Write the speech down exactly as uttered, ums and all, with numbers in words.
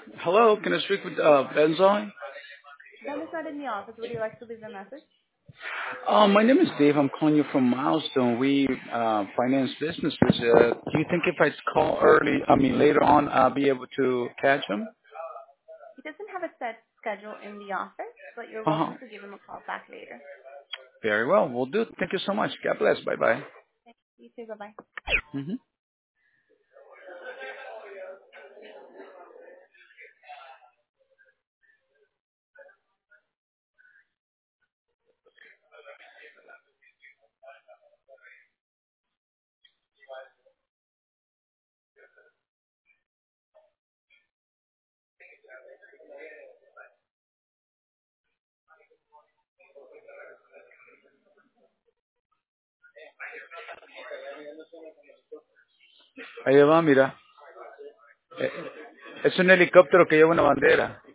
Hello, can I speak with uh, Benzoy? Ben is not in the office. Would you like to leave a message? Uh, my name is Dave. I'm calling you from Milestone. We uh, finance businesses. Uh, do you think if I call early, I mean later on, I'll be able to catch him? He doesn't have a set schedule in the office, but you're Uh-huh. welcome to give him a call back later. Very well. We'll do. Thank you so much. God bless. Bye-bye. You too. Bye-bye. Mm-hmm. Ahí va, mira. Eh, Es un helicóptero que lleva una bandera.